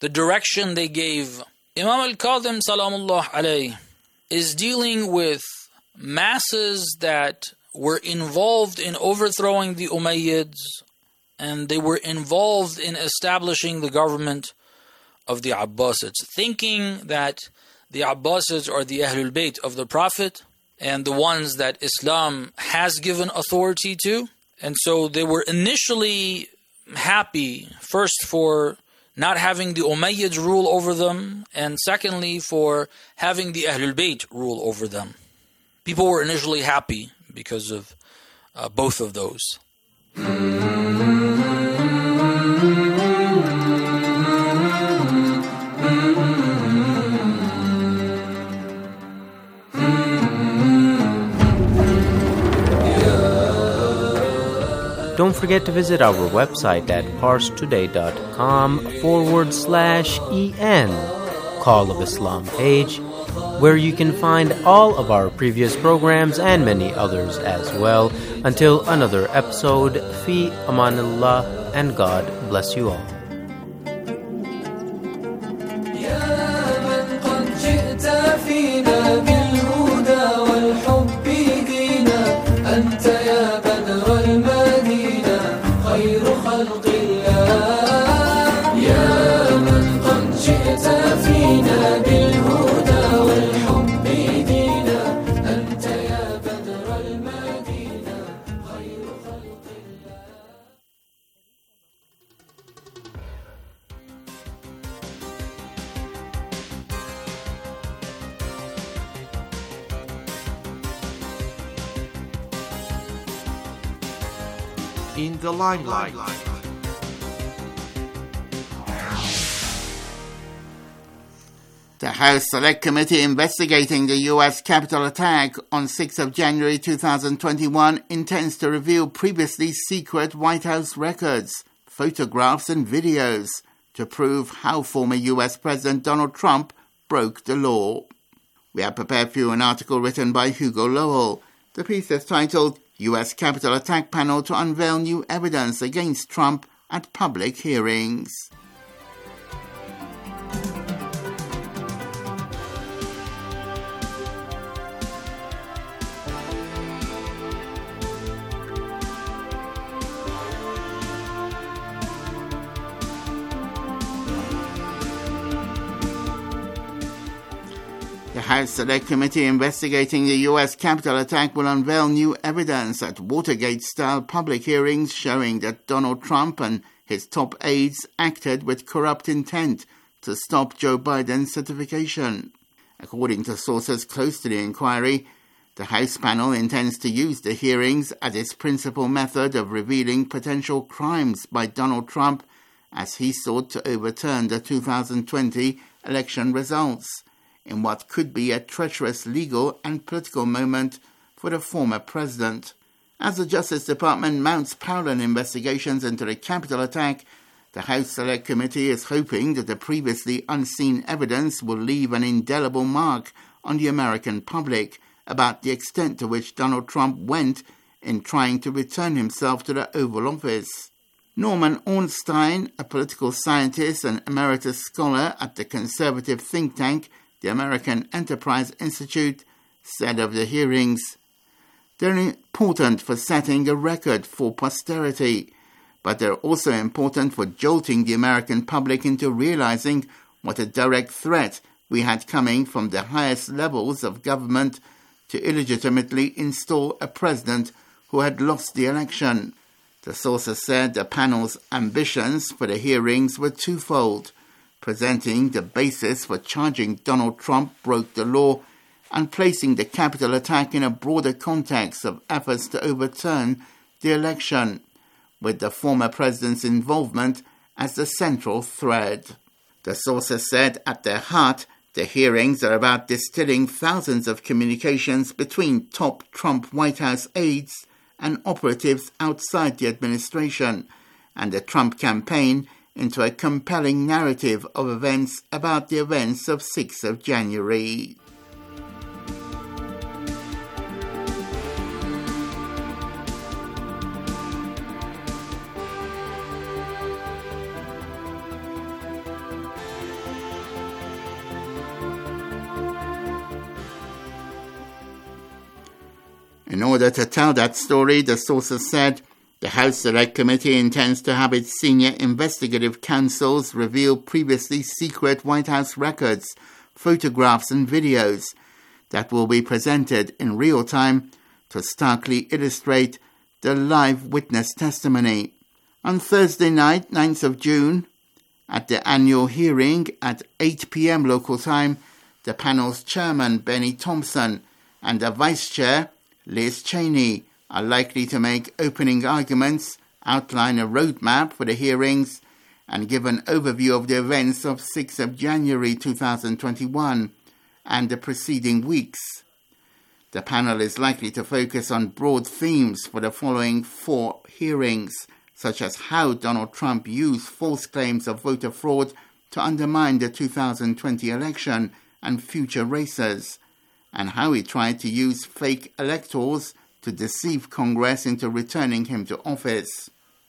the direction they gave. Imam al-Kadhim salamullah alayh is dealing with masses that were involved in overthrowing the Umayyads, and they were involved in establishing the government of the Abbasids, thinking that the Abbasids are the Ahlul Bayt of the Prophet and the ones that Islam has given authority to. And so they were initially happy, first for not having the Umayyads rule over them, and secondly for having the Ahlul Bayt rule over them. People were initially happy because of both of those. Don't forget to visit our website at parstoday.com/en, Call of Islam page, where you can find all of our previous programs and many others as well. Until another episode, fi amanillah, and God bless you all. In the limelight. The House Select Committee investigating the U.S. Capitol attack on 6th of January 2021 intends to reveal previously secret White House records, photographs and videos to prove how former U.S. President Donald Trump broke the law. We have prepared for you an article written by Hugo Lowell. The piece is titled U.S. Capitol Attack Panel to Unveil New Evidence Against Trump at Public Hearings. The House Select Committee investigating the U.S. Capitol attack will unveil new evidence at Watergate-style public hearings showing that Donald Trump and his top aides acted with corrupt intent to stop Joe Biden's certification. According to sources close to the inquiry, the House panel intends to use the hearings as its principal method of revealing potential crimes by Donald Trump as he sought to overturn the 2020 election results, in what could be a treacherous legal and political moment for the former president. As the Justice Department mounts parallel investigations into the Capitol attack, the House Select Committee is hoping that the previously unseen evidence will leave an indelible mark on the American public about the extent to which Donald Trump went in trying to return himself to the Oval Office. Norman Ornstein, a political scientist and emeritus scholar at the conservative think tank the American Enterprise Institute, said of the hearings, "They're important for setting a record for posterity, but they're also important for jolting the American public into realizing what a direct threat we had coming from the highest levels of government to illegitimately install a president who had lost the election." The sources said the panel's ambitions for the hearings were twofold: presenting the basis for charging Donald Trump broke the law and placing the Capitol attack in a broader context of efforts to overturn the election, with the former president's involvement as the central thread. The sources said at their heart, the hearings are about distilling thousands of communications between top Trump White House aides and operatives outside the administration and the Trump campaign into a compelling narrative of events about the events of 6th of January. In order to tell that story, the sources said the House Select Committee intends to have its senior investigative counsels reveal previously secret White House records, photographs and videos that will be presented in real time to starkly illustrate the live witness testimony. On Thursday night, 9th of June, at the annual hearing at 8 p.m. local time, the panel's chairman, Benny Thompson, and the vice chair, Liz Cheney, are likely to make opening arguments, outline a roadmap for the hearings, and give an overview of the events of 6th of January 2021 and the preceding weeks. The panel is likely to focus on broad themes for the following 4 hearings, such as how Donald Trump used false claims of voter fraud to undermine the 2020 election and future races, and how he tried to use fake electors to deceive Congress into returning him to office.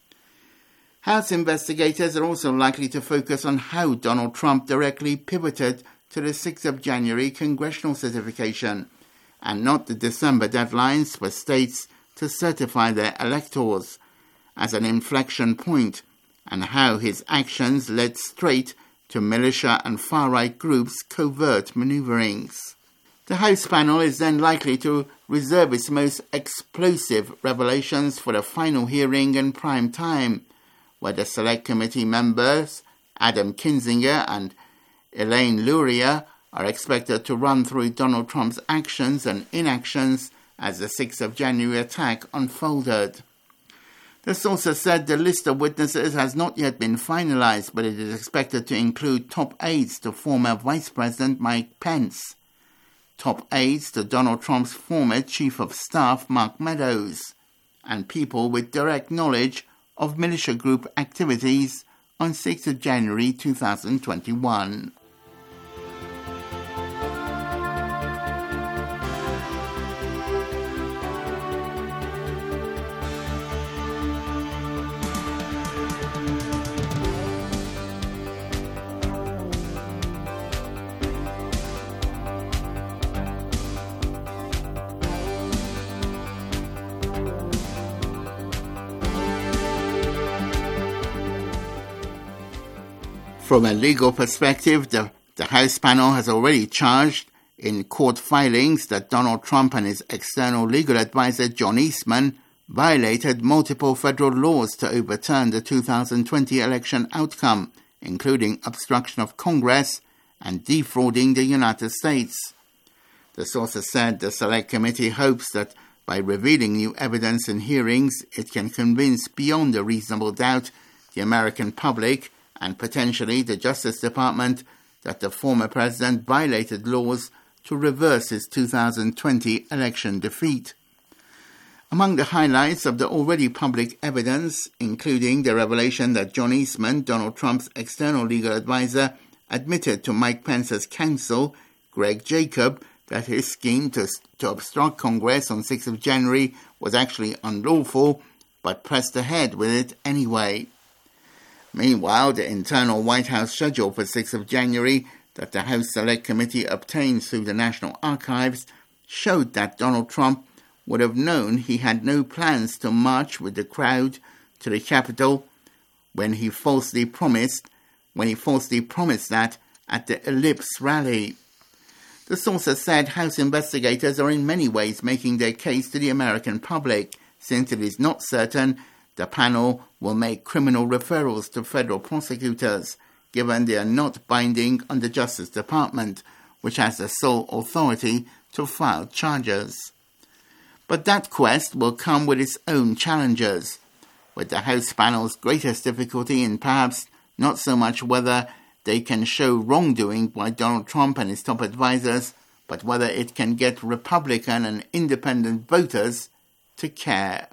House investigators are also likely to focus on how Donald Trump directly pivoted to the 6th of January congressional certification and not the December deadlines for states to certify their electors as an inflection point, and how his actions led straight to militia and far-right groups' covert maneuverings. The House panel is then likely to reserve its most explosive revelations for the final hearing in prime time, where the Select Committee members, Adam Kinzinger and Elaine Luria, are expected to run through Donald Trump's actions and inactions as the 6th of January attack unfolded. The sources said the list of witnesses has not yet been finalized, but it is expected to include top aides to former Vice President Mike Pence, top aides to Donald Trump's former Chief of Staff Mark Meadows, and people with direct knowledge of militia group activities on 6th of January 2021. From a legal perspective, the House panel has already charged in court filings that Donald Trump and his external legal advisor John Eastman violated multiple federal laws to overturn the 2020 election outcome, including obstruction of Congress and defrauding the United States. The sources said the Select Committee hopes that by revealing new evidence in hearings, it can convince beyond a reasonable doubt the American public and potentially the Justice Department that the former president violated laws to reverse his 2020 election defeat. Among the highlights of the already public evidence, including the revelation that John Eastman, Donald Trump's external legal advisor, admitted to Mike Pence's counsel, Greg Jacob, that his scheme to obstruct Congress on 6th of January was actually unlawful, but pressed ahead with it anyway. Meanwhile, the internal White House schedule for 6th of January that the House Select Committee obtained through the National Archives showed that Donald Trump would have known he had no plans to march with the crowd to the Capitol when he falsely promised that at the Ellipse rally. The sources said House investigators are in many ways making their case to the American public, since it is not certain the panel will make criminal referrals to federal prosecutors, given they are not binding on the Justice Department, which has the sole authority to file charges. But that quest will come with its own challenges, with the House panel's greatest difficulty in perhaps not so much whether they can show wrongdoing by Donald Trump and his top advisors, but whether it can get Republican and independent voters to care.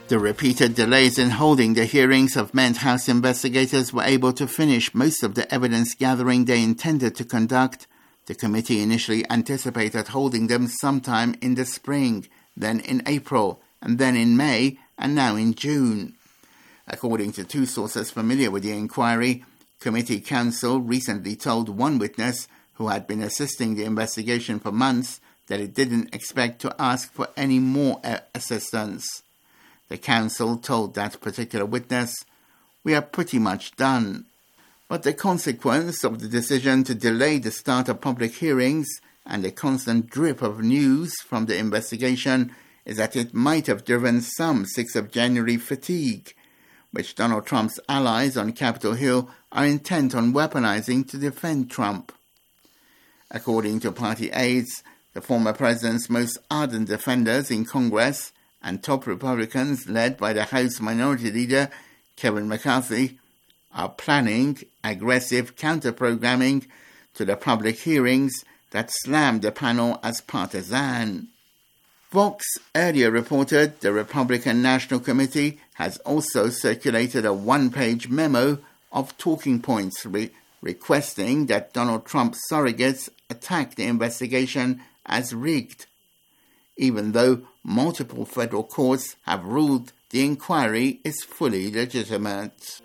The repeated delays in holding the hearings have meant House investigators were able to finish most of the evidence gathering they intended to conduct. The committee initially anticipated holding them sometime in the spring, then in April, and then in May, and now in June. According to two sources familiar with the inquiry, committee counsel recently told one witness who had been assisting the investigation for months that it didn't expect to ask for any more assistance. The counsel told that particular witness, "We are pretty much done." But the consequence of the decision to delay the start of public hearings and the constant drip of news from the investigation is that it might have driven some 6th of January fatigue, which Donald Trump's allies on Capitol Hill are intent on weaponizing to defend Trump. According to party aides, the former president's most ardent defenders in Congress and top Republicans led by the House Minority Leader Kevin McCarthy are planning aggressive counter-programming to the public hearings that slammed the panel as partisan. Vox earlier reported the Republican National Committee has also circulated a one-page memo of talking points requesting that Donald Trump's surrogates attack the investigation as rigged, even though multiple federal courts have ruled the inquiry is fully legitimate.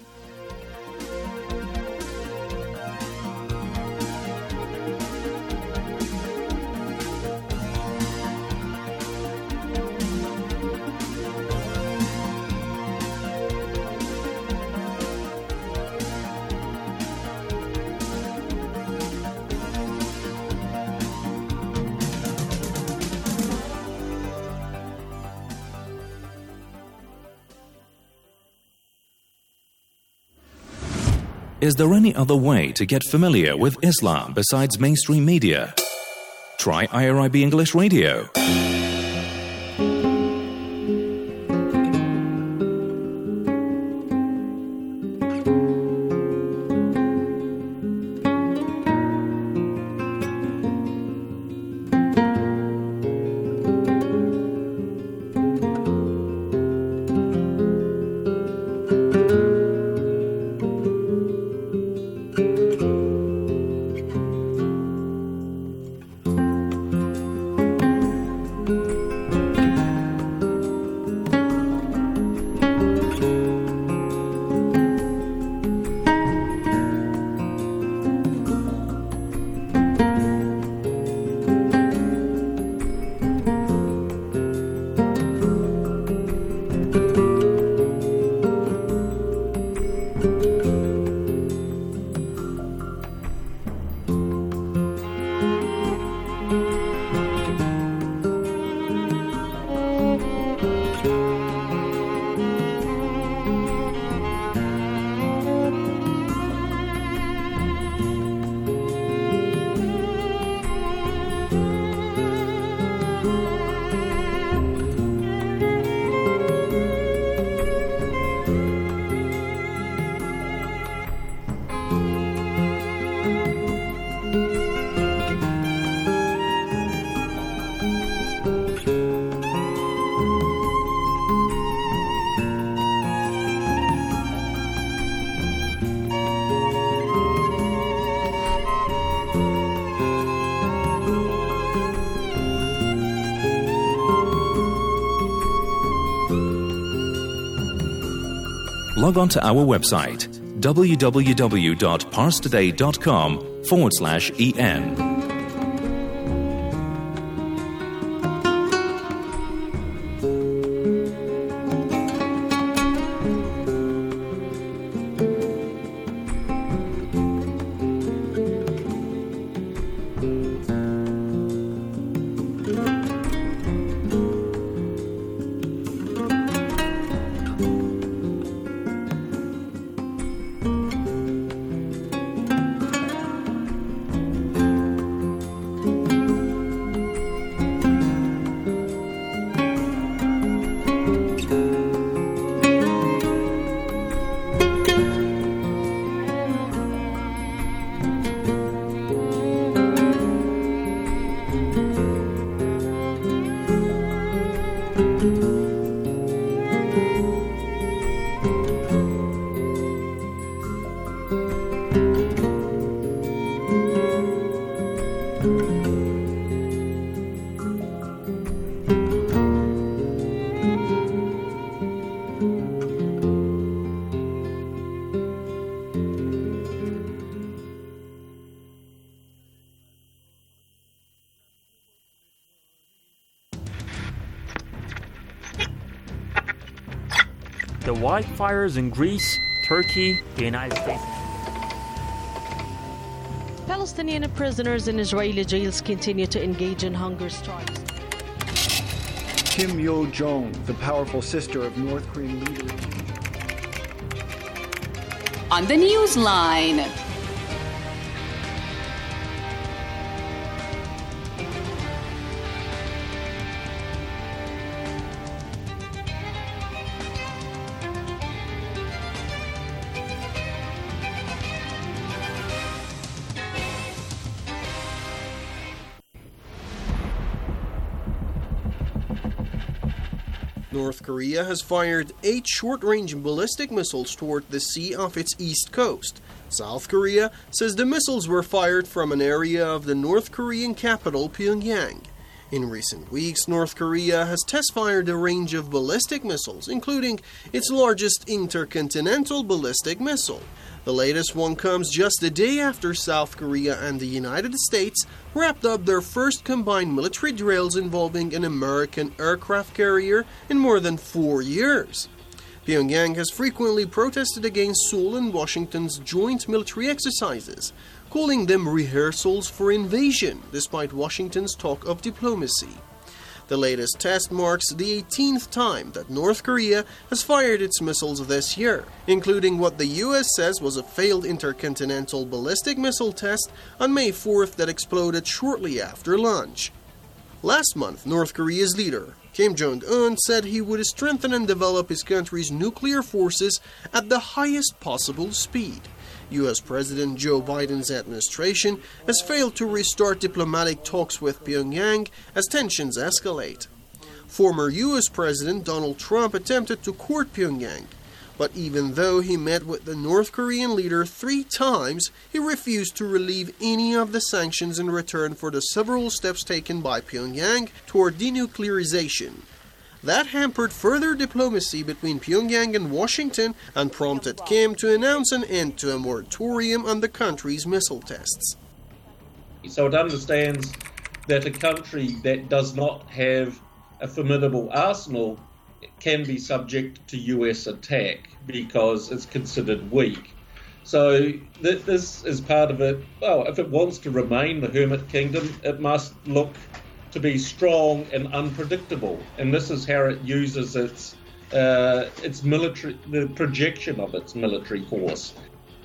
Is there any other way to get familiar with Islam besides mainstream media? Try IRIB English Radio. Log on to our website www.parstoday.com/en. the wildfires in Greece, Turkey, the United States. Palestinian prisoners in Israeli jails continue to engage in hunger strikes. Kim Yo-jong, the powerful sister of North Korean leader. On the Newsline. North Korea has fired 8 short-range ballistic missiles toward the sea off its east coast. South Korea says the missiles were fired from an area of the North Korean capital, Pyongyang. In recent weeks, North Korea has test-fired a range of ballistic missiles, including its largest intercontinental ballistic missile. The latest one comes just a day after South Korea and the United States wrapped up their first combined military drills involving an American aircraft carrier in more than 4 years. Pyongyang has frequently protested against Seoul and Washington's joint military exercises, calling them rehearsals for invasion, despite Washington's talk of diplomacy. The latest test marks the 18th time that North Korea has fired its missiles this year, including what the U.S. says was a failed intercontinental ballistic missile test on May 4th that exploded shortly after lunch. Last month, North Korea's leader, Kim Jong-un, said he would strengthen and develop his country's nuclear forces at the highest possible speed. U.S. President Joe Biden's administration has failed to restart diplomatic talks with Pyongyang as tensions escalate. Former U.S. President Donald Trump attempted to court Pyongyang, but even though he met with the North Korean leader 3 times, he refused to relieve any of the sanctions in return for the several steps taken by Pyongyang toward denuclearization. That hampered further diplomacy between Pyongyang and Washington and prompted Kim to announce an end to a moratorium on the country's missile tests. So it understands that a country that does not have a formidable arsenal can be subject to US attack because it's considered weak. So this is part of it. Well, if it wants to remain the hermit kingdom, it must look to be strong and unpredictable, and this is how it uses its military, the projection of its military force.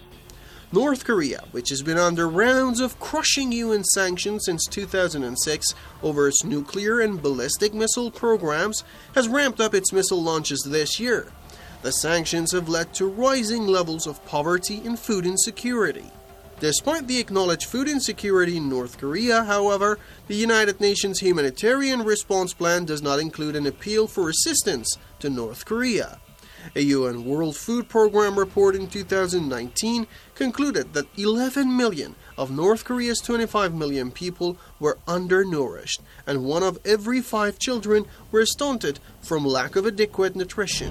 North Korea, which has been under rounds of crushing UN sanctions since 2006 over its nuclear and ballistic missile programs, has ramped up its missile launches this year. The sanctions have led to rising levels of poverty and food insecurity. Despite the acknowledged food insecurity in North Korea, however, the United Nations Humanitarian Response Plan does not include an appeal for assistance to North Korea. A UN World Food Program report in 2019 concluded that 11 million of North Korea's 25 million people were undernourished, and 1 of every 5 children were stunted from lack of adequate nutrition.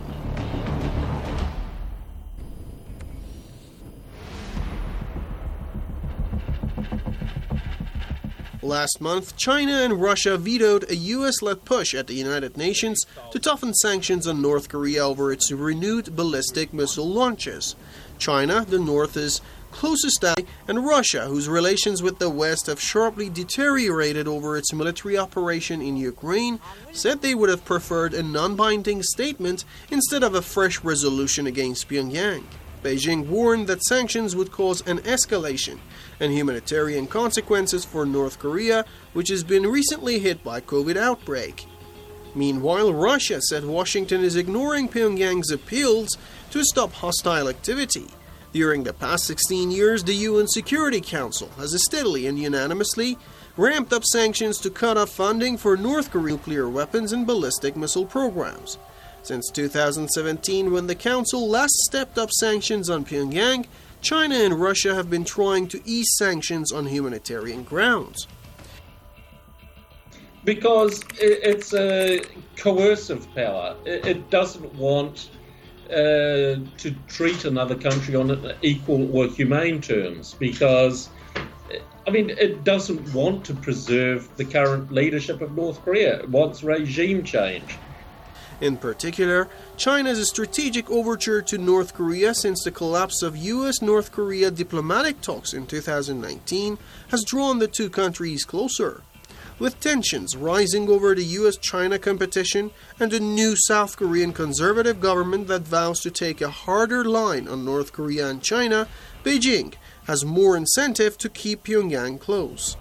Last month, China and Russia vetoed a U.S.-led push at the United Nations to toughen sanctions on North Korea over its renewed ballistic missile launches. China, the North's closest ally, and Russia, whose relations with the West have sharply deteriorated over its military operation in Ukraine, said they would have preferred a non-binding statement instead of a fresh resolution against Pyongyang. Beijing warned that sanctions would cause an escalation and humanitarian consequences for North Korea, which has been recently hit by COVID outbreak. Meanwhile, Russia said Washington is ignoring Pyongyang's appeals to stop hostile activity. During the past 16 years, the UN Security Council has steadily and unanimously ramped up sanctions to cut off funding for North Korean nuclear weapons and ballistic missile programs. Since 2017, when the Council last stepped up sanctions on Pyongyang, China and Russia have been trying to ease sanctions on humanitarian grounds. Because it's a coercive power. It doesn't want to treat another country on equal or humane terms because, it doesn't want to preserve the current leadership of North Korea. It wants regime change. In particular, China's strategic overture to North Korea since the collapse of U.S.-North Korea diplomatic talks in 2019 has drawn the two countries closer. With tensions rising over the U.S.-China competition and a new South Korean conservative government that vows to take a harder line on North Korea and China, Beijing has more incentive to keep Pyongyang close.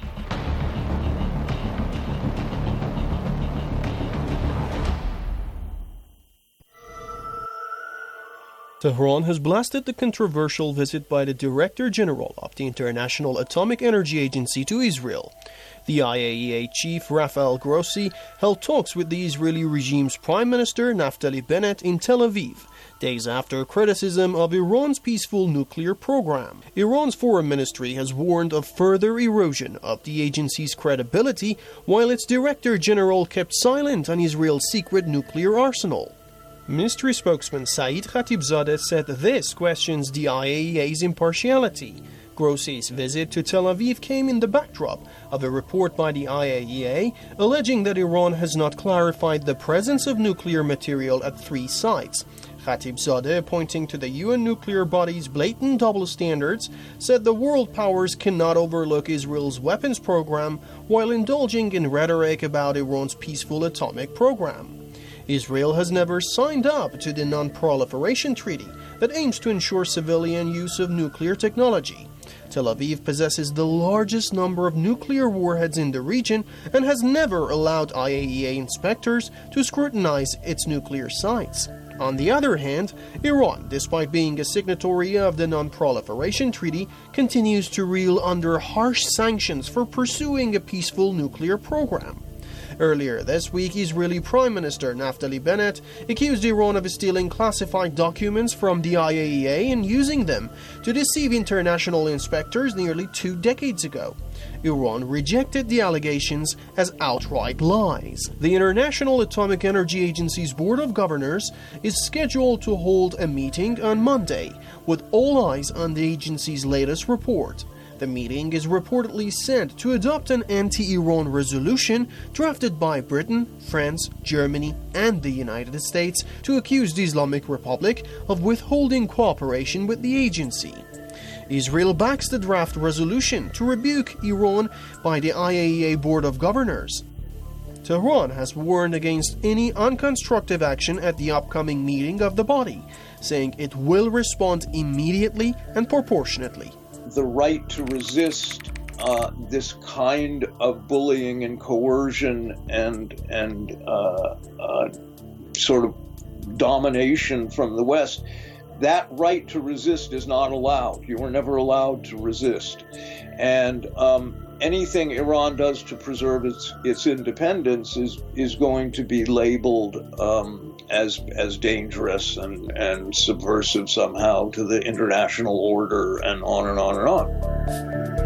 Tehran has blasted the controversial visit by the Director General of the International Atomic Energy Agency to Israel. The IAEA chief Rafael Grossi held talks with the Israeli regime's Prime Minister Naftali Bennett in Tel Aviv, days after criticism of Iran's peaceful nuclear program. Iran's foreign ministry has warned of further erosion of the agency's credibility, while its Director General kept silent on Israel's secret nuclear arsenal. Ministry spokesman Saeed Khatibzadeh said this questions the IAEA's impartiality. Grossi's visit to Tel Aviv came in the backdrop of a report by the IAEA alleging that Iran has not clarified the presence of nuclear material at 3 sites. Khatibzadeh, pointing to the UN nuclear body's blatant double standards, said the world powers cannot overlook Israel's weapons program while indulging in rhetoric about Iran's peaceful atomic program. Israel has never signed up to the Non-Proliferation Treaty that aims to ensure civilian use of nuclear technology. Tel Aviv possesses the largest number of nuclear warheads in the region and has never allowed IAEA inspectors to scrutinize its nuclear sites. On the other hand, Iran, despite being a signatory of the Non-Proliferation Treaty, continues to reel under harsh sanctions for pursuing a peaceful nuclear program. Earlier this week, Israeli Prime Minister Naftali Bennett accused Iran of stealing classified documents from the IAEA and using them to deceive international inspectors nearly 2 decades ago. Iran rejected the allegations as outright lies. The International Atomic Energy Agency's Board of Governors is scheduled to hold a meeting on Monday, with all eyes on the agency's latest report. The meeting is reportedly set to adopt an anti-Iran resolution drafted by Britain, France, Germany, and the United States to accuse the Islamic Republic of withholding cooperation with the agency. Israel backs the draft resolution to rebuke Iran by the IAEA Board of Governors. Tehran has warned against any unconstructive action at the upcoming meeting of the body, saying it will respond immediately and proportionately. The right to resist this kind of bullying and coercion and sort of domination from the West, that right to resist is not allowed. You are never allowed to resist. And anything Iran does to preserve its independence is going to be labeled as dangerous and subversive somehow to the international order, and on and on and on.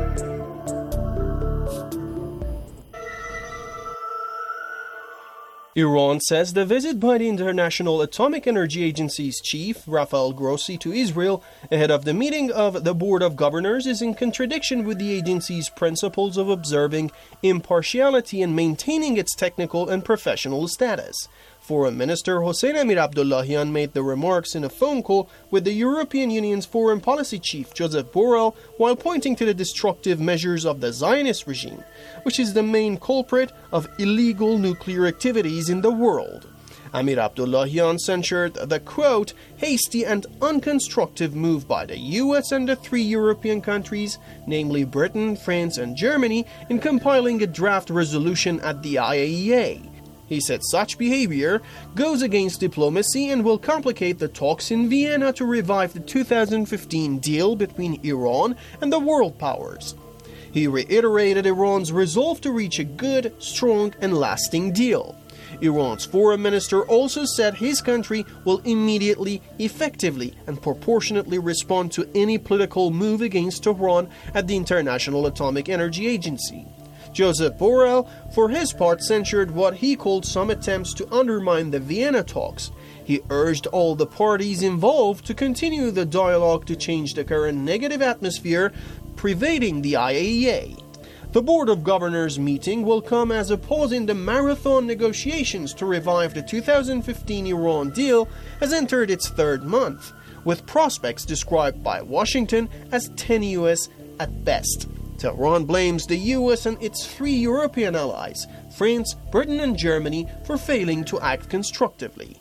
Iran says the visit by the International Atomic Energy Agency's chief, Rafael Grossi, to Israel ahead of the meeting of the Board of Governors is in contradiction with the agency's principles of observing impartiality and maintaining its technical and professional status. Foreign Minister Hossein Amir Abdullahian made the remarks in a phone call with the European Union's foreign policy chief, Joseph Borrell, while pointing to the destructive measures of the Zionist regime, which is the main culprit of illegal nuclear activities in the world. Amir Abdullahian censured the, quote, hasty and unconstructive move by the US and the 3 European countries, namely Britain, France, and Germany, in compiling a draft resolution at the IAEA. He said such behavior goes against diplomacy and will complicate the talks in Vienna to revive the 2015 deal between Iran and the world powers. He reiterated Iran's resolve to reach a good, strong, and lasting deal. Iran's foreign minister also said his country will immediately, effectively, and proportionately respond to any political move against Tehran at the International Atomic Energy Agency. Joseph Borrell, for his part, censured what he called some attempts to undermine the Vienna talks. He urged all the parties involved to continue the dialogue to change the current negative atmosphere pervading the IAEA. The Board of Governors meeting will come as a pause in the marathon negotiations to revive the 2015 Iran deal has entered its third month, with prospects described by Washington as tenuous at best. Tehran blames the US and its three European allies, France, Britain and Germany, for failing to act constructively.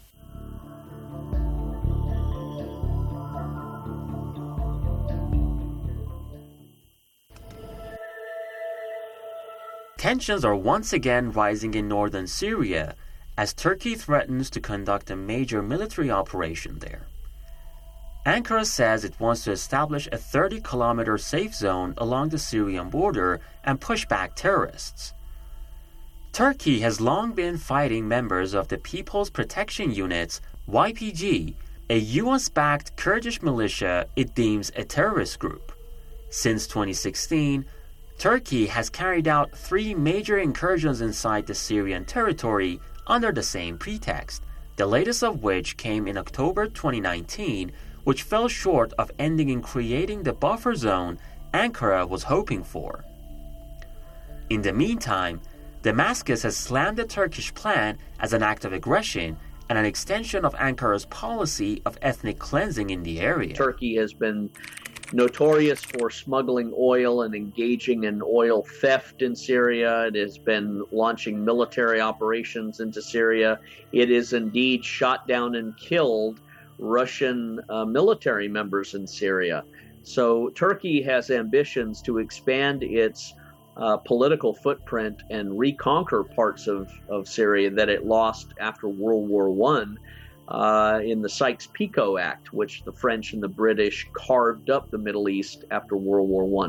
Tensions are once again rising in northern Syria as Turkey threatens to conduct a major military operation there. Ankara says it wants to establish a 30-kilometer safe zone along the Syrian border and push back terrorists. Turkey has long been fighting members of the People's Protection Units, YPG, a US-backed Kurdish militia it deems a terrorist group. Since 2016, Turkey has carried out 3 major incursions inside the Syrian territory under the same pretext, the latest of which came in October 2019, which fell short of ending in creating the buffer zone Ankara was hoping for. In the meantime, Damascus has slammed the Turkish plan as an act of aggression and an extension of Ankara's policy of ethnic cleansing in the area. Turkey has been notorious for smuggling oil and engaging in oil theft in Syria. It has been launching military operations into Syria. It has indeed shot down and killed Russian military members in Syria. So Turkey has ambitions to expand its political footprint and reconquer parts of Syria that it lost after World War I. In the Sykes-Picot Act, which the French and the British carved up the Middle East after World War I.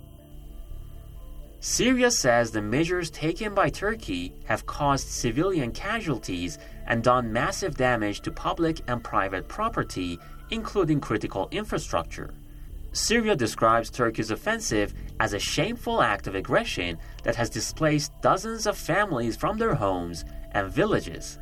Syria says the measures taken by Turkey have caused civilian casualties and done massive damage to public and private property, including critical infrastructure. Syria describes Turkey's offensive as a shameful act of aggression that has displaced dozens of families from their homes and villages.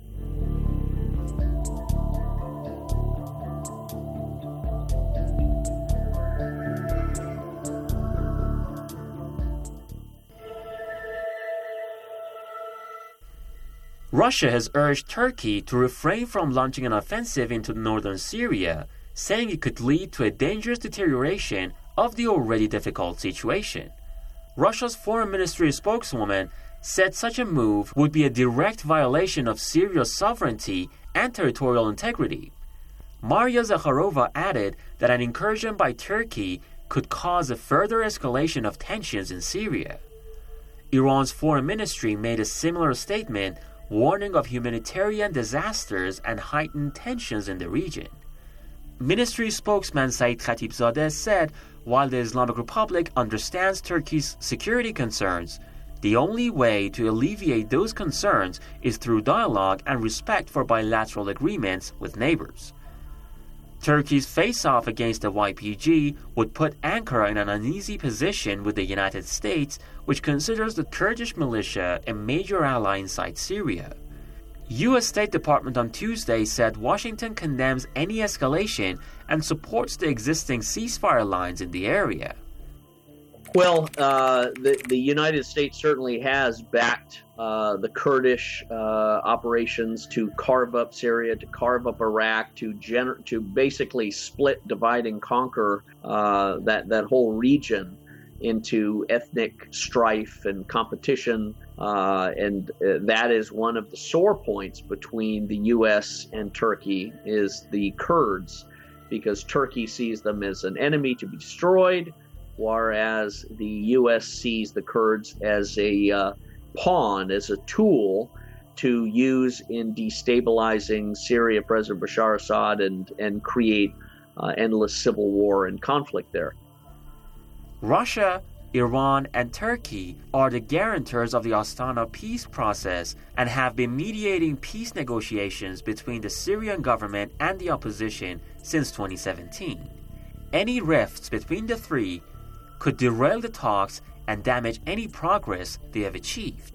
Russia has urged Turkey to refrain from launching an offensive into northern Syria, saying it could lead to a dangerous deterioration of the already difficult situation. Russia's foreign ministry spokeswoman said such a move would be a direct violation of Syria's sovereignty and territorial integrity. Maria Zakharova added that an incursion by Turkey could cause a further escalation of tensions in Syria. Iran's foreign ministry made a similar statement, warning of humanitarian disasters and heightened tensions in the region. Ministry spokesman Said Khatibzadeh said, while the Islamic Republic understands Turkey's security concerns, the only way to alleviate those concerns is through dialogue and respect for bilateral agreements with neighbors. Turkey's face-off against the YPG would put Ankara in an uneasy position with the United States, which considers the Kurdish militia a major ally inside Syria. U.S. State Department on Tuesday said Washington condemns any escalation and supports the existing ceasefire lines in the area. Well, the United States certainly has backed the Kurdish operations to carve up Syria, to carve up Iraq, to basically split, divide, and conquer that whole region into ethnic strife and competition. And that is one of the sore points between the U.S. and Turkey is the Kurds, because Turkey sees them as an enemy to be destroyed, whereas the U.S. sees the Kurds as a pawn, as a tool to use in destabilizing Syria, President Bashar Assad, and create endless civil war and conflict there. Russia, Iran, and Turkey are the guarantors of the Astana peace process and have been mediating peace negotiations between the Syrian government and the opposition since 2017. Any rifts between the three could derail the talks and damage any progress they have achieved.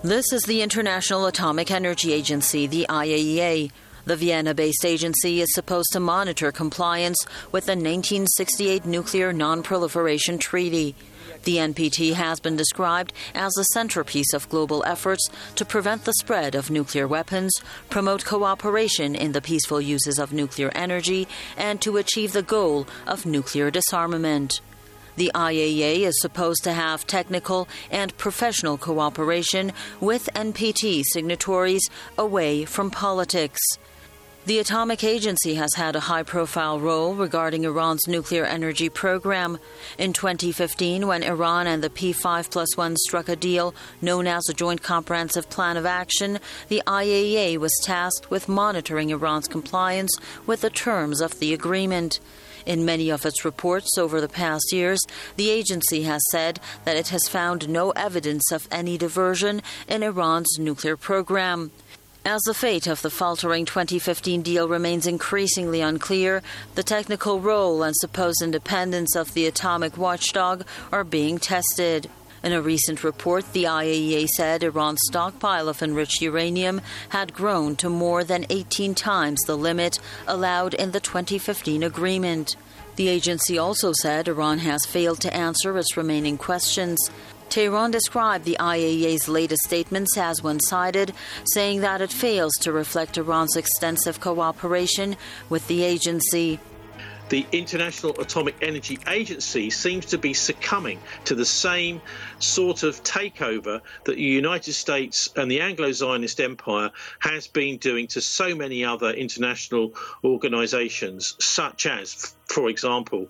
This is the International Atomic Energy Agency, the IAEA. The Vienna-based agency is supposed to monitor compliance with the 1968 Nuclear Non-Proliferation Treaty. The NPT has been described as the centerpiece of global efforts to prevent the spread of nuclear weapons, promote cooperation in the peaceful uses of nuclear energy, and to achieve the goal of nuclear disarmament. The IAEA is supposed to have technical and professional cooperation with NPT signatories away from politics. The Atomic Agency has had a high-profile role regarding Iran's nuclear energy program. In 2015, when Iran and the P5+1 struck a deal known as the Joint Comprehensive Plan of Action, the IAEA was tasked with monitoring Iran's compliance with the terms of the agreement. In many of its reports over the past years, the agency has said that it has found no evidence of any diversion in Iran's nuclear program. As the fate of the faltering 2015 deal remains increasingly unclear, the technical role and supposed independence of the atomic watchdog are being tested. In a recent report, the IAEA said Iran's stockpile of enriched uranium had grown to more than 18 times the limit allowed in the 2015 agreement. The agency also said Iran has failed to answer its remaining questions. Tehran described the IAEA's latest statements as one-sided, saying that it fails to reflect Iran's extensive cooperation with the agency. The International Atomic Energy Agency seems to be succumbing to the same sort of takeover that the United States and the Anglo-Zionist Empire has been doing to so many other international organizations, such as, for example,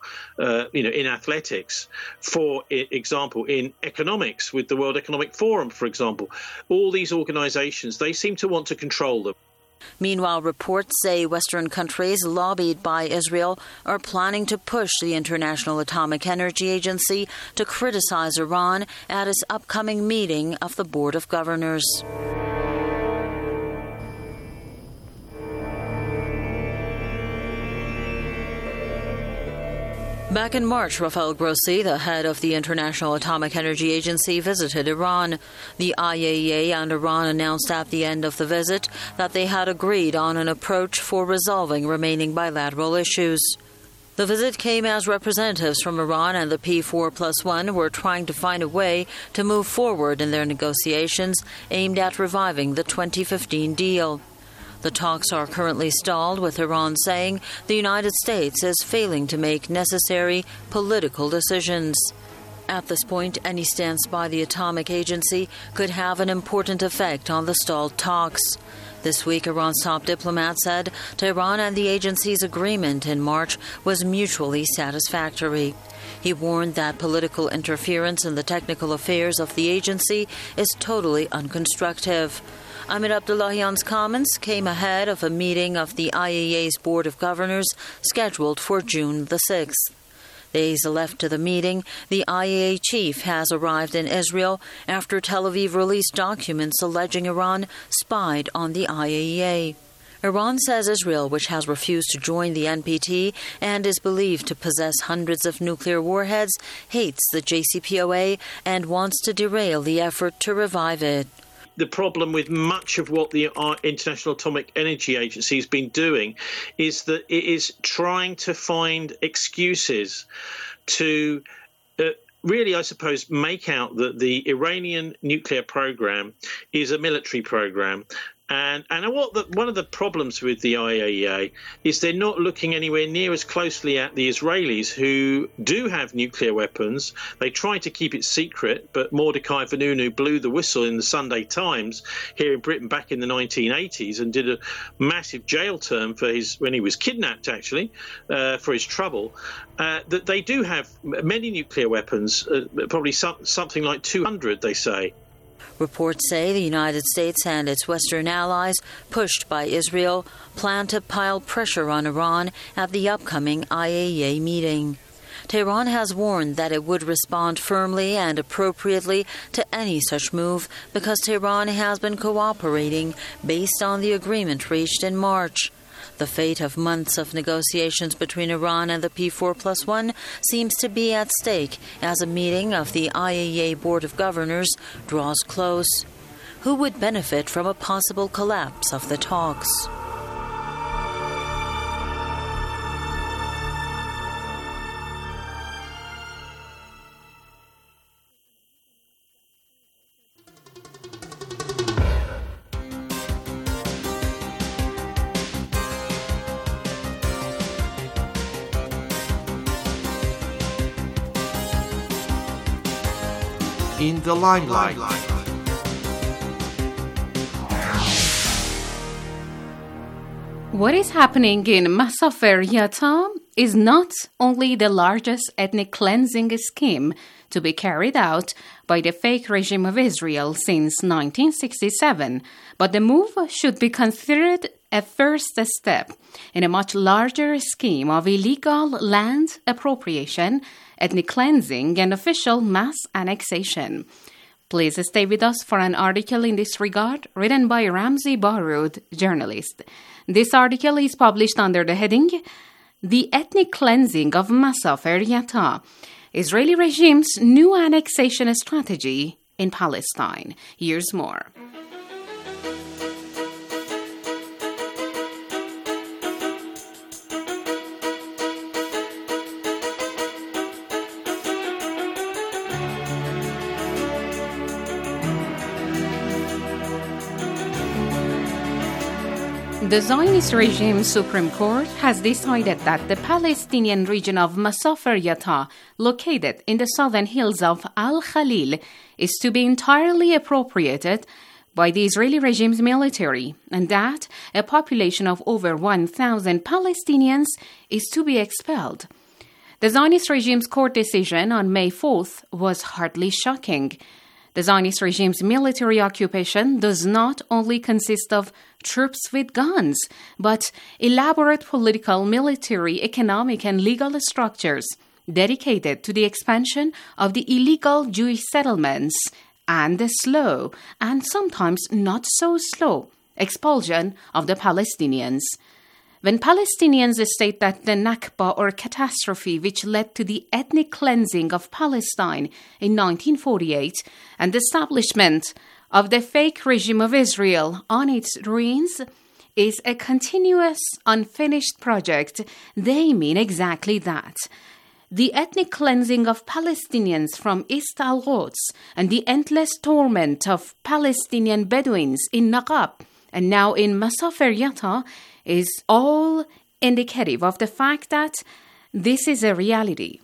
in athletics, for example, in economics with the World Economic Forum, for example. All these organizations, they seem to want to control them. Meanwhile, reports say Western countries lobbied by Israel are planning to push the International Atomic Energy Agency to criticize Iran at its upcoming meeting of the Board of Governors. Back in March, Rafael Grossi, the head of the International Atomic Energy Agency, visited Iran. The IAEA and Iran announced at the end of the visit that they had agreed on an approach for resolving remaining bilateral issues. The visit came as representatives from Iran and the P4+1 were trying to find a way to move forward in their negotiations aimed at reviving the 2015 deal. The talks are currently stalled, with Iran saying the United States is failing to make necessary political decisions. At this point, any stance by the Atomic Agency could have an important effect on the stalled talks. This week, Iran's top diplomat said Tehran and the agency's agreement in March was mutually satisfactory. He warned that political interference in the technical affairs of the agency is totally unconstructive. Ahmed Abdullahian's comments came ahead of a meeting of the IAEA's Board of Governors scheduled for June the 6th. Days left to the meeting, the IAEA chief has arrived in Israel after Tel Aviv released documents alleging Iran spied on the IAEA. Iran says Israel, which has refused to join the NPT and is believed to possess hundreds of nuclear warheads, hates the JCPOA and wants to derail the effort to revive it. The problem with much of what the International Atomic Energy Agency has been doing is that it is trying to find excuses to really, I suppose, make out that the Iranian nuclear program is a military program. And one of the problems with the IAEA is they're not looking anywhere near as closely at the Israelis, who do have nuclear weapons. They try to keep it secret, but Mordecai Vanunu blew the whistle in the Sunday Times here in Britain back in the 1980s and did a massive jail term for when he was kidnapped, actually, for his trouble. That they do have many nuclear weapons, probably something like 200, they say. Reports say the United States and its Western allies, pushed by Israel, plan to pile pressure on Iran at the upcoming IAEA meeting. Tehran has warned that it would respond firmly and appropriately to any such move because Tehran has been cooperating based on the agreement reached in March. The fate of months of negotiations between Iran and the P4+1 seems to be at stake as a meeting of the IAEA Board of Governors draws close. who would benefit from a possible collapse of the talks. In the limelight. What is happening in Masafer Yatta is not only the largest ethnic cleansing scheme to be carried out by the fake regime of Israel since 1967, but the move should be considered a first step in a much larger scheme of illegal land appropriation, ethnic cleansing, and official mass annexation. Please stay with us for an article in this regard written by Ramzi Baroud, journalist. This article is published under the heading, The Ethnic Cleansing of Masafer Yatta, Israeli Regime's New Annexation Strategy in Palestine. Here's more. The Zionist regime's Supreme Court has decided that the Palestinian region of Masafer Yatta, located in the southern hills of Al-Khalil, is to be entirely appropriated by the Israeli regime's military, and that a population of over 1,000 Palestinians is to be expelled. The Zionist regime's court decision on May 4th was hardly shocking. The Zionist regime's military occupation does not only consist of troops with guns, but elaborate political, military, economic, and legal structures dedicated to the expansion of the illegal Jewish settlements and the slow, and sometimes not so slow, expulsion of the Palestinians. When Palestinians state that the Nakba, or catastrophe which led to the ethnic cleansing of Palestine in 1948 and the establishment of the fake regime of Israel on its ruins, is a continuous, unfinished project, they mean exactly that. The ethnic cleansing of Palestinians from East Al-Quds and the endless torment of Palestinian Bedouins in Naqab and now in Masafer Yatta is all indicative of the fact that this is a reality.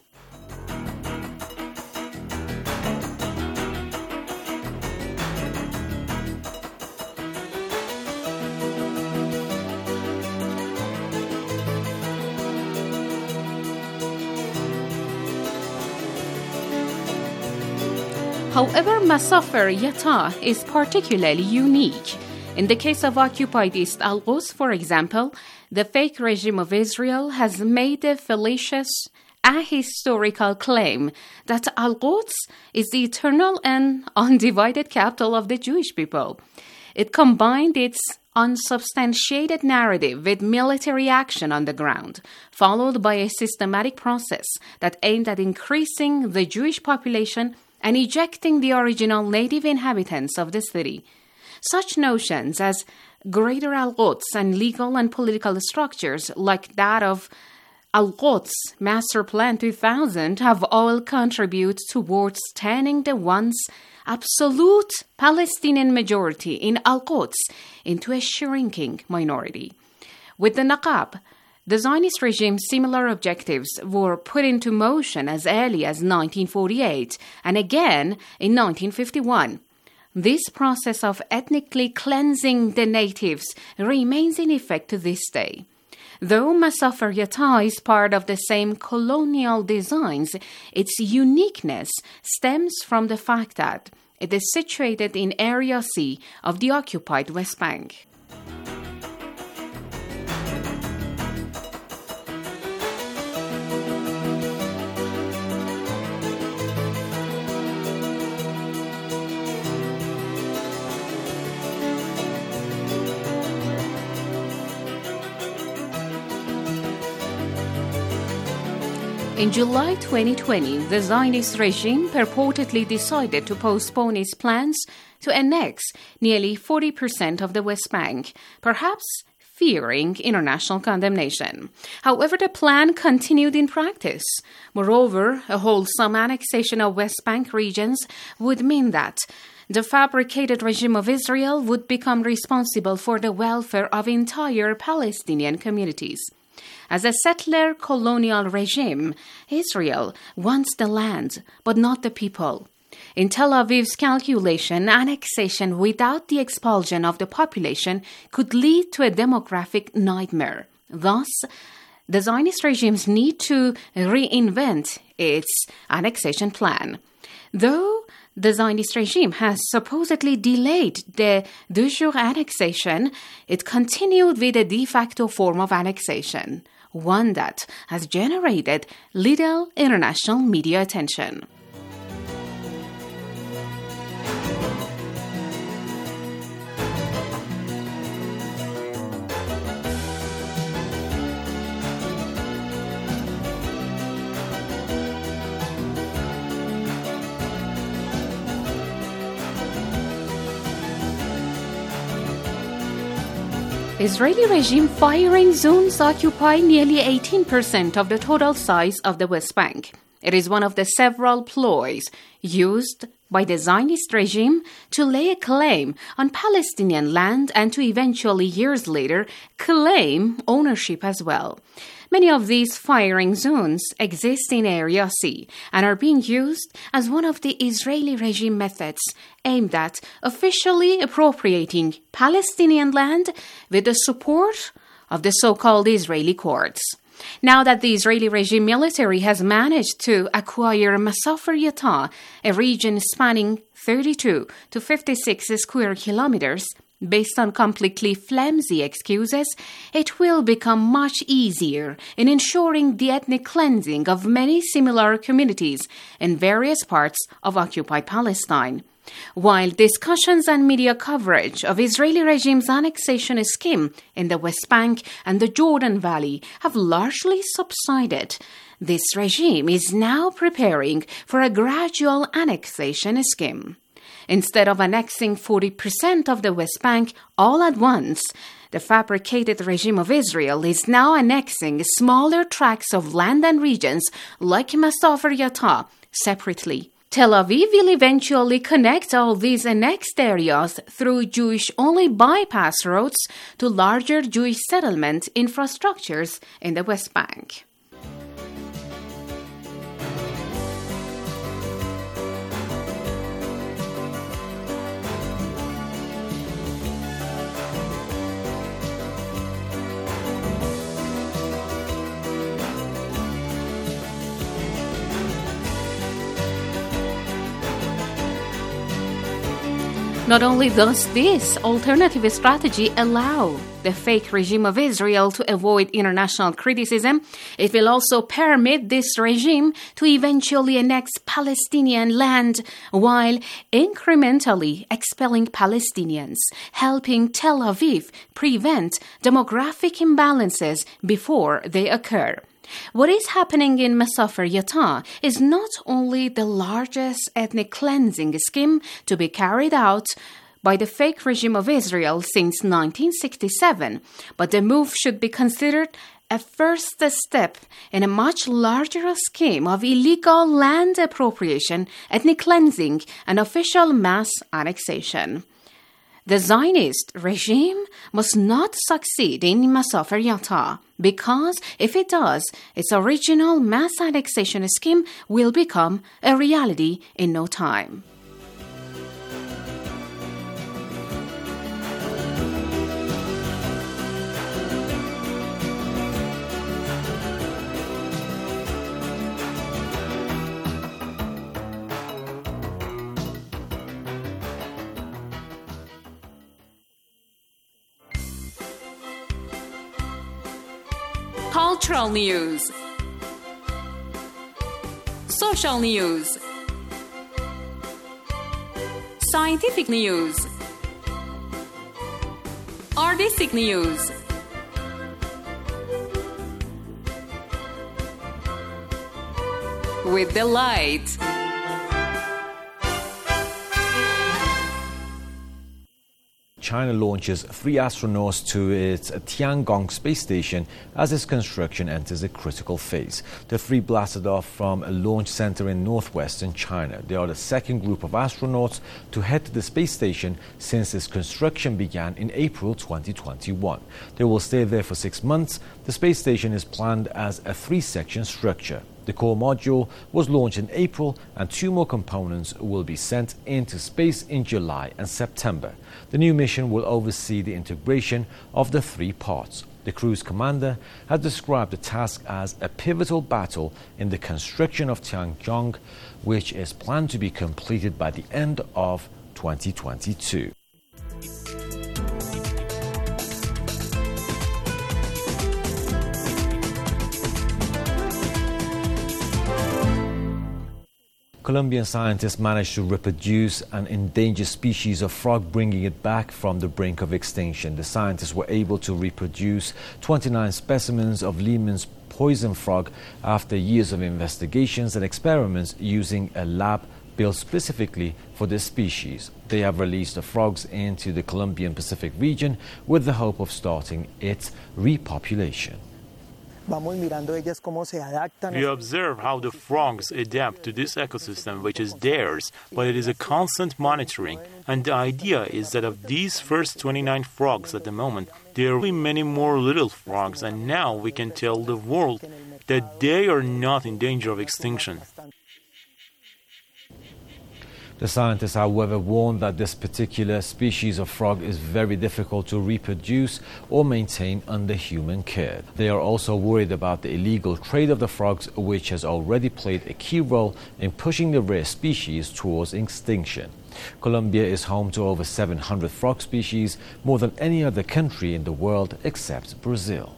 However, Masafer Yatta is particularly unique. In the case of occupied East Al-Quds, for example, the fake regime of Israel has made a fallacious, ahistorical claim that Al-Quds is the eternal and undivided capital of the Jewish people. It combined its unsubstantiated narrative with military action on the ground, followed by a systematic process that aimed at increasing the Jewish population and ejecting the original native inhabitants of the city. Such notions as Greater Al-Quds and legal and political structures like that of Al-Quds Master Plan 2000 have all contributed towards turning the once absolute Palestinian majority in Al-Quds into a shrinking minority. With the Naqab, the Zionist regime's similar objectives were put into motion as early as 1948 and again in 1951. This process of ethnically cleansing the natives remains in effect to this day. Though Masafer Yatta is part of the same colonial designs, its uniqueness stems from the fact that it is situated in Area C of the occupied West Bank. In July 2020, the Zionist regime purportedly decided to postpone its plans to annex nearly 40% of the West Bank, perhaps fearing international condemnation. However, the plan continued in practice. Moreover, a wholesome annexation of West Bank regions would mean that the fabricated regime of Israel would become responsible for the welfare of entire Palestinian communities. As a settler colonial regime, Israel wants the land, but not the people. In Tel Aviv's calculation, annexation without the expulsion of the population could lead to a demographic nightmare. Thus, the Zionist regimes need to reinvent its annexation plan. Though the Zionist regime has supposedly delayed the de jure annexation, it continued with a de facto form of annexation, one that has generated little international media attention. Israeli regime firing zones occupy nearly 18% of the total size of the West Bank. It is one of the several ploys used by the Zionist regime to lay a claim on Palestinian land and to eventually, years later, claim ownership as well. Many of these firing zones exist in Area C and are being used as one of the Israeli regime methods aimed at officially appropriating Palestinian land with the support of the so-called Israeli courts. Now that the Israeli regime military has managed to acquire Masafer Yatta, a region spanning 32 to 56 square kilometers, based on completely flimsy excuses, it will become much easier in ensuring the ethnic cleansing of many similar communities in various parts of occupied Palestine. While discussions and media coverage of Israeli regime's annexation scheme in the West Bank and the Jordan Valley have largely subsided, this regime is now preparing for a gradual annexation scheme. Instead of annexing 40% of the West Bank all at once, the fabricated regime of Israel is now annexing smaller tracts of land and regions like Masafer Yatta separately. Tel Aviv will eventually connect all these annexed areas through Jewish-only bypass roads to larger Jewish settlement infrastructures in the West Bank. Not only does this alternative strategy allow the fake regime of Israel to avoid international criticism, it will also permit this regime to eventually annex Palestinian land while incrementally expelling Palestinians, helping Tel Aviv prevent demographic imbalances before they occur. What is happening in Masafer Yatta is not only the largest ethnic cleansing scheme to be carried out by the fake regime of Israel since 1967, but the move should be considered a first step in a much larger scheme of illegal land appropriation, ethnic cleansing, and official mass annexation. The Zionist regime must not succeed in Masafer Yatta, because if it does, its original mass annexation scheme will become a reality in no time. Cultural news, social news, scientific news, artistic news, with delight. China launches 3 astronauts to its Tiangong space station as its construction enters a critical phase. The 3 blasted off from a launch center in northwestern China. They are the second group of astronauts to head to the space station since its construction began in April 2021. They will stay there for 6 months. The space station is planned as a 3-section structure. The core module was launched in April, and 2 more components will be sent into space in July and September. The new mission will oversee the integration of the 3 parts. The crew's commander has described the task as a pivotal battle in the construction of Tiangong, which is planned to be completed by the end of 2022. Colombian scientists managed to reproduce an endangered species of frog, bringing it back from the brink of extinction. The scientists were able to reproduce 29 specimens of Lehmann's poison frog after years of investigations and experiments using a lab built specifically for this species. They have released the frogs into the Colombian Pacific region with the hope of starting its repopulation. We observe how the frogs adapt to this ecosystem, which is theirs, but it is a constant monitoring. And the idea is that of these first 29 frogs at the moment, there will be many more little frogs, and now we can tell the world that they are not in danger of extinction. The scientists, however, warned that this particular species of frog is very difficult to reproduce or maintain under human care. They are also worried about the illegal trade of the frogs, which has already played a key role in pushing the rare species towards extinction. Colombia is home to over 700 frog species, more than any other country in the world except Brazil.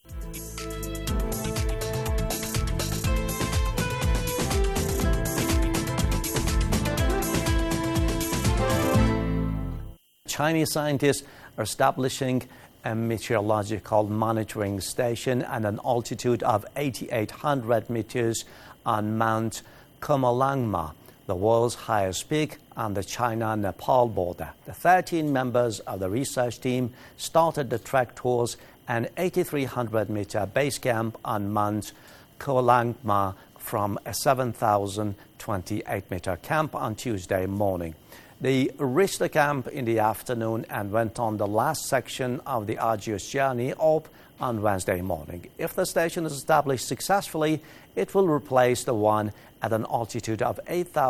Chinese scientists are establishing a meteorological monitoring station at an altitude of 8,800 meters on Mount Comolangma, the world's highest peak on the China-Nepal border. The 13 members of the research team started the trek towards an 8,300-meter base camp on Mount Comolangma from a 7,028-meter camp on Tuesday morning. They reached the camp in the afternoon and went on the last section of the arduous journey up on Wednesday morning. If the station is established successfully, it will replace the one at an altitude of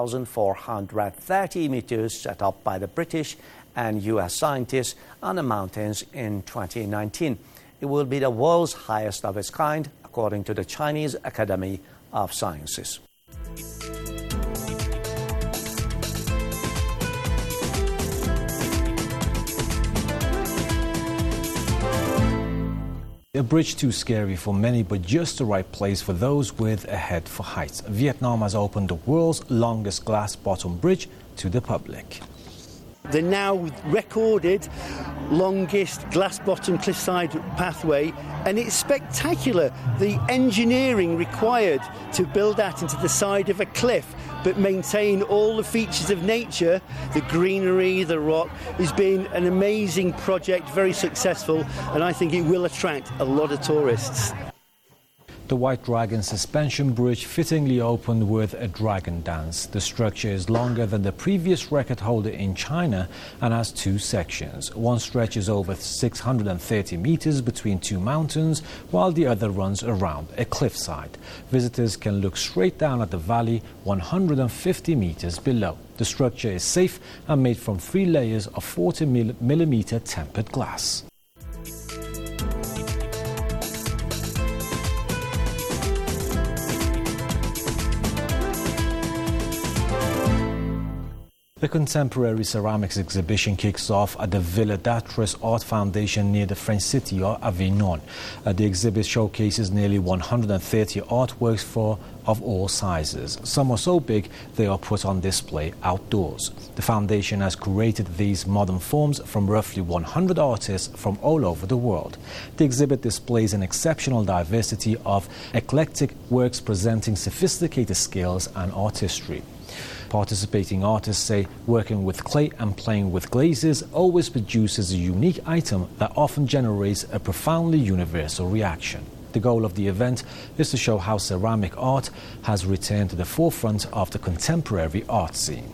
8,430 meters set up by the British and U.S. scientists on the mountains in 2019. It will be the world's highest of its kind, according to the Chinese Academy of Sciences. A bridge too scary for many, but just the right place for those with a head for heights. Vietnam has opened the world's longest glass-bottom bridge to the public. The now recorded longest glass-bottom cliffside pathway, and it's spectacular. The engineering required to build that into the side of a cliff but maintain all the features of nature, the greenery, the rock, has been an amazing project, very successful, and I think it will attract a lot of tourists. The White Dragon suspension bridge fittingly opened with a dragon dance. The structure is longer than the previous record holder in China and has 2 sections. One stretches over 630 meters between 2 mountains, while the other runs around a cliffside. Visitors can look straight down at the valley 150 meters below. The structure is safe and made from 3 layers of 40mm tempered glass. The Contemporary Ceramics exhibition kicks off at the Villa d'Atris Art Foundation near the French city of Avignon. The exhibit showcases nearly 130 artworks of all sizes. Some are so big they are put on display outdoors. The foundation has curated these modern forms from roughly 100 artists from all over the world. The exhibit displays an exceptional diversity of eclectic works presenting sophisticated skills and artistry. Participating artists say working with clay and playing with glazes always produces a unique item that often generates a profoundly universal reaction. The goal of the event is to show how ceramic art has returned to the forefront of the contemporary art scene.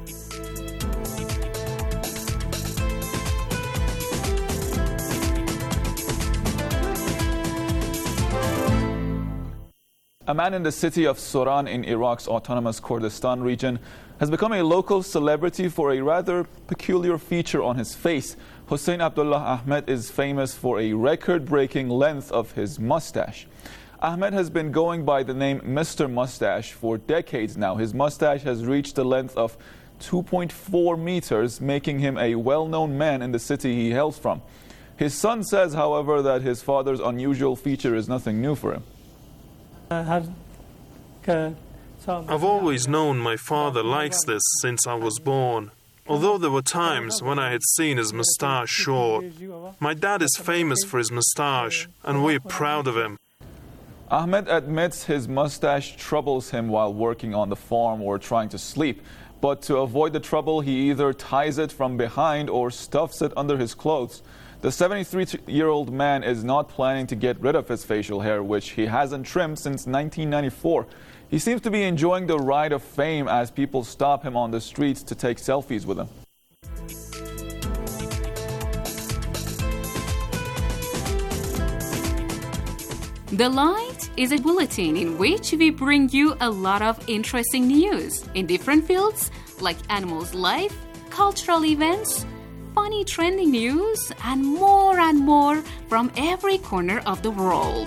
A man in the city of Soran in Iraq's autonomous Kurdistan region has become a local celebrity for a rather peculiar feature on his face. Hussein Abdullah Ahmed is famous for a record-breaking length of his mustache. Ahmed has been going by the name Mr. Mustache for decades now. His mustache has reached a length of 2.4 meters, making him a well-known man in the city he hails from. His son says, however, that his father's unusual feature is nothing new for him. I've always known my father likes this since I was born, although there were times when I had seen his moustache short. My dad is famous for his moustache, and we're proud of him. Ahmed admits his mustache troubles him while working on the farm or trying to sleep, but to avoid the trouble he either ties it from behind or stuffs it under his clothes. The 73-year-old man is not planning to get rid of his facial hair, which he hasn't trimmed since 1994. He seems to be enjoying the ride of fame as people stop him on the streets to take selfies with him. The Light is a bulletin in which we bring you a lot of interesting news in different fields like animals' life, cultural events, funny trending news, and more from every corner of the world.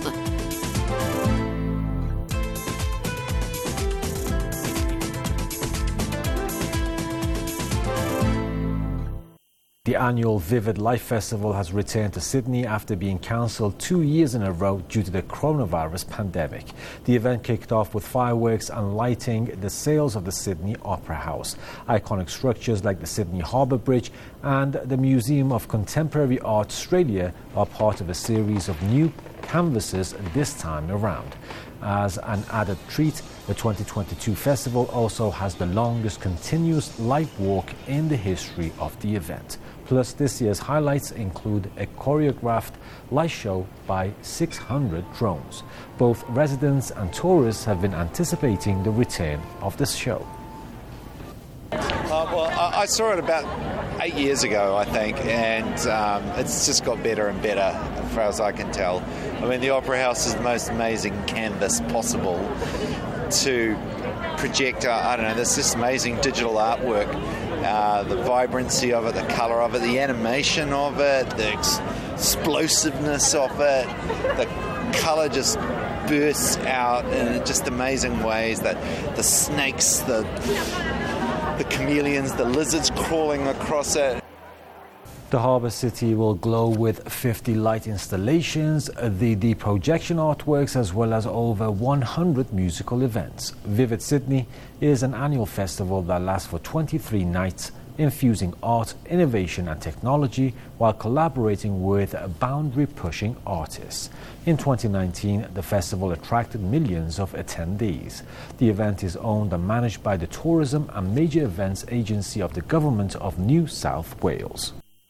The annual Vivid Life Festival has returned to Sydney after being cancelled 2 years in a row due to the coronavirus pandemic. The event kicked off with fireworks and lighting the sails of the Sydney Opera House. Iconic structures like the Sydney Harbour Bridge and the Museum of Contemporary Art Australia are part of a series of new canvases this time around. As an added treat, the 2022 festival also has the longest continuous light walk in the history of the event. Plus, this year's highlights include a choreographed light show by 600 drones. Both residents and tourists have been anticipating the return of this show. Well, I saw it about 8 years ago, I think, and it's just got better and better, as far as I can tell. I mean, the Opera House is the most amazing canvas possible to project, there's this amazing digital artwork, the vibrancy of it, the colour of it, the animation of it, the explosiveness of it, the colour just bursts out in just amazing ways, that the snakes, the chameleons, the lizards crawling across it. The Harbour City will glow with 50 light installations, the projection artworks, as well as over 100 musical events. Vivid Sydney is an annual festival that lasts for 23 nights, infusing art, innovation and technology while collaborating with boundary-pushing artists. In 2019, the festival attracted millions of attendees. The event is owned and managed by the Tourism and Major Events Agency of the Government of New South Wales.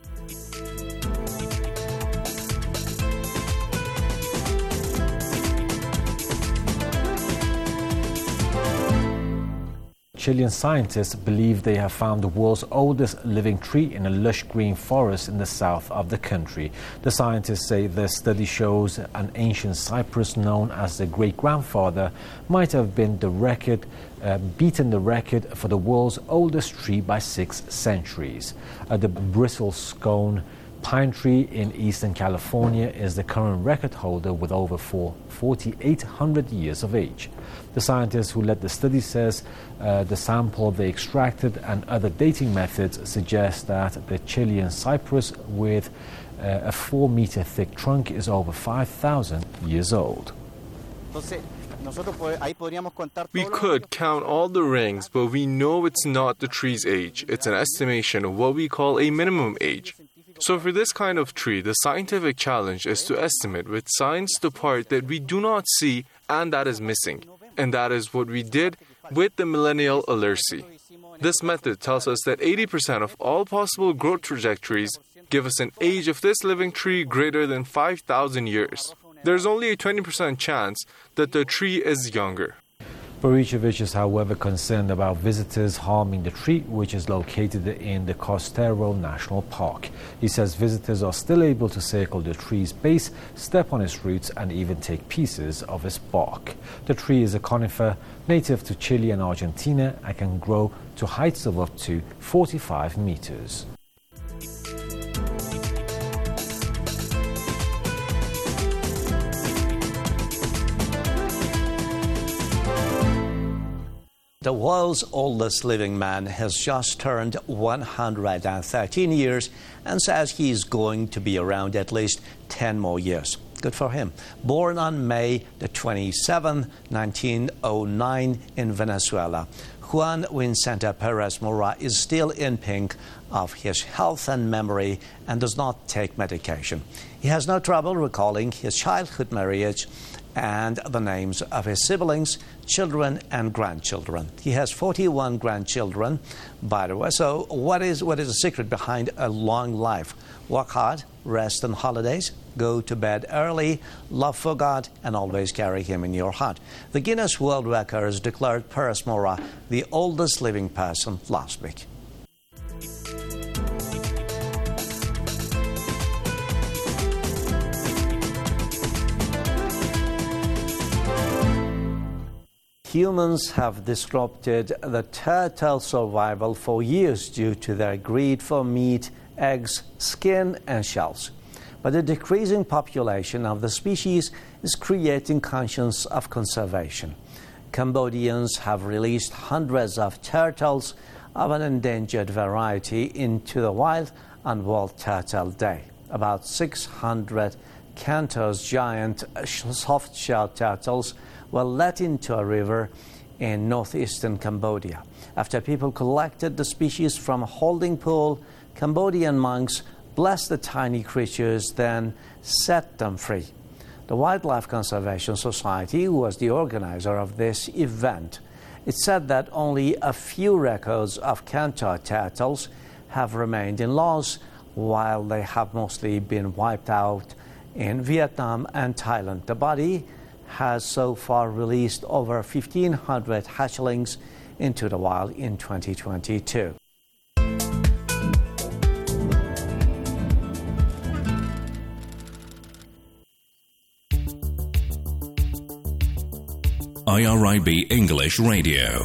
Chilean scientists believe they have found the world's oldest living tree in a lush green forest in the south of the country. The scientists say the study shows an ancient cypress known as the great-grandfather might have been beaten the record for the world's oldest tree by 6 centuries. The bristle scone Pine Tree in Eastern California is the current record holder with over 4,800 years of age. The scientist who led the study says the sample they extracted and other dating methods suggest that the Chilean cypress with a 4-meter thick trunk is over 5,000 years old. We could count all the rings, but we know it's not the tree's age. It's an estimation of what we call a minimum age. So for this kind of tree, the scientific challenge is to estimate with science the part that we do not see and that is missing. And that is what we did with the millennial alerce. This method tells us that 80% of all possible growth trajectories give us an age of this living tree greater than 5,000 years. There's only a 20% chance that the tree is younger. Borichevich is, however, concerned about visitors harming the tree, which is located in the Costero National Park. He says visitors are still able to circle the tree's base, step on its roots, and even take pieces of its bark. The tree is a conifer native to Chile and Argentina and can grow to heights of up to 45 meters. The world's oldest living man has just turned 113 years and says he's going to be around at least 10 more years. Good for him. Born on May the 27th, 1909 in Venezuela, Juan Vicente Perez Mora is still in pink of his health and memory and does not take medication. He has no trouble recalling his childhood marriage and the names of his siblings, children, and grandchildren. He has 41 grandchildren, by the way. So what is the secret behind a long life? Work hard, rest on holidays, go to bed early, love for God, and always carry Him in your heart. The Guinness World Records declared Perez Mora the oldest living person last week. Humans have disrupted the turtle survival for years due to their greed for meat, eggs, skin, and shells. But the decreasing population of the species is creating conscience of conservation. Cambodians have released hundreds of turtles of an endangered variety into the wild on World Turtle Day. About 600 Cantor's giant soft-shell turtles were let into a river in northeastern Cambodia. After people collected the species from a holding pool, Cambodian monks blessed the tiny creatures, then set them free. The Wildlife Conservation Society was the organizer of this event. It said that only a few records of Cantor turtles have remained in laws, while they have mostly been wiped out in Vietnam and Thailand. The body has so far released over 1,500 hatchlings into the wild in 2022. IRIB English Radio.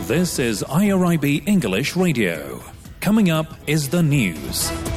This is IRIB English Radio. Coming up is the news.